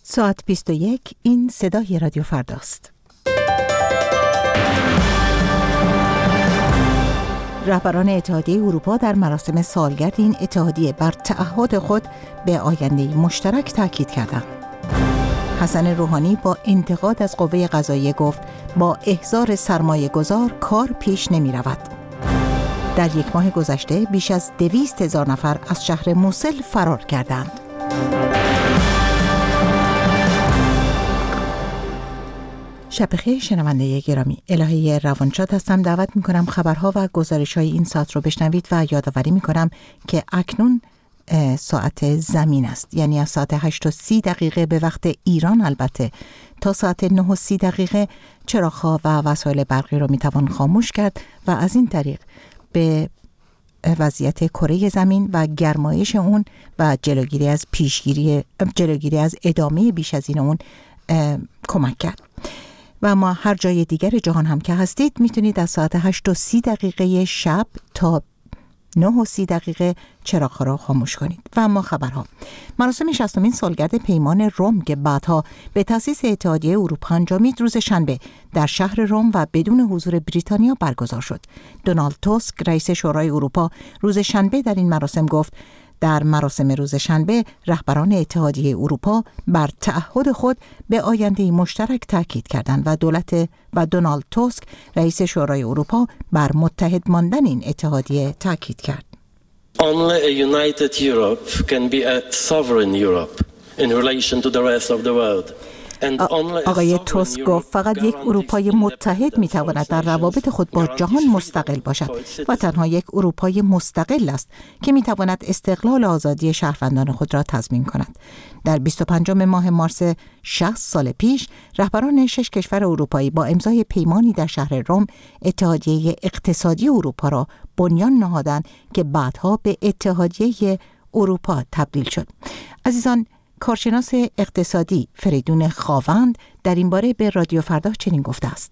ساعت 21 این صدای رادیو فرداست. رهبران اتحادیه اروپا در مراسم سالگرد این اتحادیه بر تعهد خود به آینده مشترک تاکید کردند. حسن روحانی با انتقاد از قوه قضاییه گفت با احضار سرمایه گذار کار پیش نمی رود. در یک ماه گذشته بیش از 200,000 نفر از شهر موصل فرار کردند. شب بخیر شنونده گرامی، الهه روانشاد هستم. دعوت میکنم خبرها و گزارش‌های این ساعت رو بشنوید و یادآوری میکنم که اکنون ساعت زمین است، یعنی از ساعت 8:30 به وقت ایران البته تا ساعت 9:30 چراغ‌ها و وسایل برقی رو میتوان خاموش کرد و از این طریق به وضعیت کره زمین و گرمایش اون و جلوگیری از ادامه بیش از این اون کمک کرد. و ما هر جای دیگر جهان هم که هستید میتونید از ساعت 8:30 شب تا 9:30 چراغ‌ها را خاموش کنید. و اما خبرها. مراسم 60مین سالگرد پیمان رم که بعدها به تأسیس اتحادیه اروپا انجامید روز شنبه در شهر رم و بدون حضور بریتانیا برگزار شد. دونالد توسک رئیس شورای اروپا روز شنبه در این مراسم گفت در مراسم روز شنبه رهبران اتحادیه اروپا بر تعهد خود به آینده مشترک تاکید کردند و دونالد توسک رئیس شورای اروپا بر متحد ماندن این اتحادیه تاکید کرد. Only a united Europe can be a sovereign Europe in relation to the rest of the world. آقای توسک گفت فقط یک اروپای متحد میتواند در روابط خود با جهان مستقل باشد و تنها یک اروپای مستقل است که میتواند استقلال و آزادی شهروندان خود را تضمین کند. در 25 ماه مارس 60 سال پیش رهبران 6 کشور اروپایی با امضای پیمانی در شهر رم اتحادیه اقتصادی اروپا را بنیان نهادند که بعدها به اتحادیه اروپا تبدیل شد. عزیزان، کارشناس اقتصادی فریدون خاوند در این باره به رادیو فردا چنین گفته است: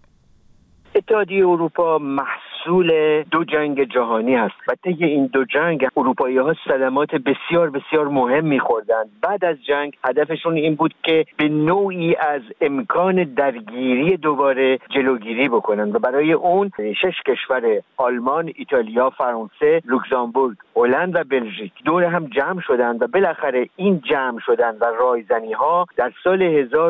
اتحادیه اروپا محصول دو جنگ جهانی است و طی این دو جنگ اروپایی‌ها صدمات بسیار بسیار مهم می‌خوردند. بعد از جنگ هدفشون این بود که به نوعی از امکان درگیری دوباره جلوگیری بکنند و برای اون 6 کشور آلمان، ایتالیا، فرانسه، لوکزامبورگ، هلند و بلژیک دور هم جمع شدند و بالاخره این جمع شدن و رایزنی‌ها در سال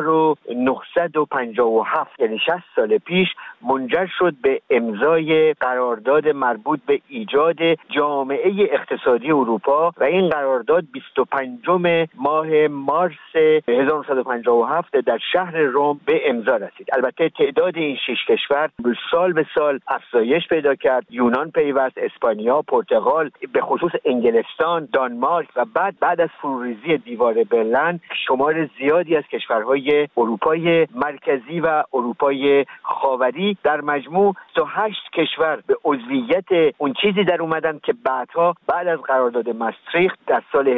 1957 یعنی 60 سال پیش منجر شد به امضای قرارداد مربوط به ایجاد جامعه اقتصادی اروپا و این قرارداد 25 ماه مارس 1957 در شهر رم به امضا رسید. البته تعداد این 6 کشور سال به سال افزایش پیدا کرد. یونان پیوست، اسپانیا، پرتغال، به خصوص انگلستان، دانمارک و بعد از فروریزی دیوار برلین شمار زیادی از کشورهای اروپای مرکزی و اروپای خاوری در مجموع 8 کشور به عضویت اون چیزی در اومدن که بعد از قرارداد ماستریخت در سال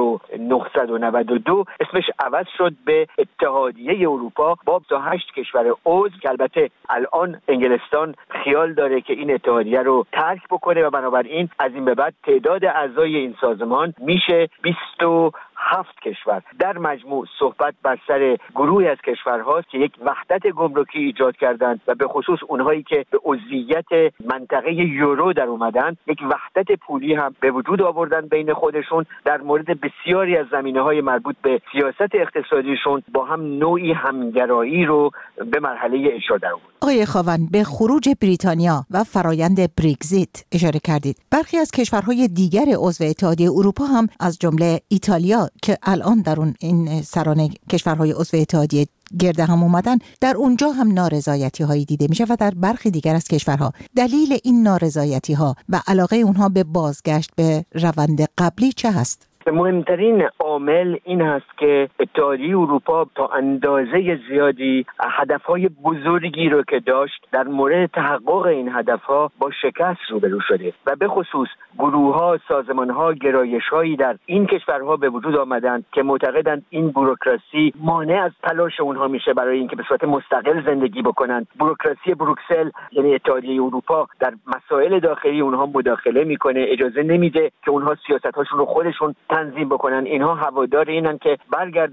1992 اسمش عوض شد به اتحادیه اروپا با 8 کشور عضو که البته الان انگلستان خیال داره که این اتحادیه رو ترک بکنه و بنابراین از این به بعد تعداد اعضای این سازمان میشه 27 کشور. در مجموع صحبت بر سر گروهی از کشورهاست که یک وحدت گمرکی ایجاد کردند و به خصوص اونهایی که به عضویت منطقه یورو در اومدن یک وحدت پولی هم به وجود آوردن بین خودشون. در مورد بسیاری از زمینه‌های مربوط به سیاست اقتصادیشون با هم نوعی همگرایی رو به مرحله اجرا در آورد. آقای خاوند، به خروج بریتانیا و فرایند برگزیت اشاره کردید. برخی از کشورهای دیگر عضو اتحادیه اروپا هم از جمله ایتالیا که الان در این سران کشورهای عضو اتحادیه گرد هم اومدن، در اونجا هم نارضایتی هایی دیده میشه و در برخی دیگر از کشورها. دلیل این نارضایتی ها و علاقه اونها به بازگشت به روند قبلی چه هست؟ مهمترین عامل این هست که اتحادیه اروپا تا اندازه زیادی هدفهای بزرگی رو که داشت در مورد تحقق این هدفها با شکست روبرو شده و به خصوص گروه‌ها، سازمان‌ها، گرایش‌هایی در این کشورها به وجود آمدند که معتقدند این بوروکراسی مانع از تلاش اونها میشه برای اینکه به صورت مستقل زندگی بکنند. بوروکراسی بروکسل یعنی اتحادیه اروپا در مسائل داخلی اونها مداخله میکنه، اجازه نمیده که اونها سیاست‌هاشون رو خودشون تنظیم بکنن. اینها هوادار اینن که برگردن